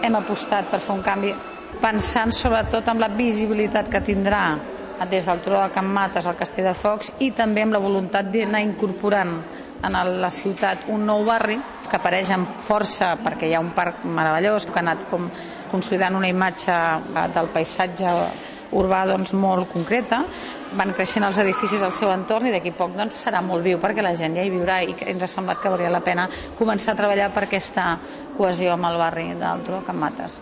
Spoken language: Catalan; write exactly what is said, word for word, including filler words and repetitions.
Hem apostat per fer un canvi pensant sobretot en la visibilitat que tindrà des del Turó de Can Mates al Castell de Focs i també amb la voluntat d'anar incorporant en la ciutat un nou barri que apareix amb força perquè hi ha un parc meravellós que ha anat com consolidant una imatge del paisatge urbà doncs, molt concreta. Van creixent els edificis al seu entorn i d'aquí poc doncs, serà molt viu perquè la gent ja hi viurà i ens ha semblat que valdria la pena començar a treballar per aquesta cohesió amb el barri del Turó de Can Mates.